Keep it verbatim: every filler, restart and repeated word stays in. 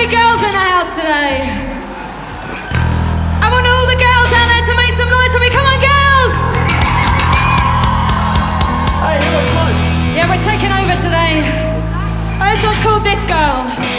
any girls in the house today? I want all the girls out there to make some noise for me. Come on, girls! Hey, you got bloke. Yeah, we're taking over today. This one's called This Girl.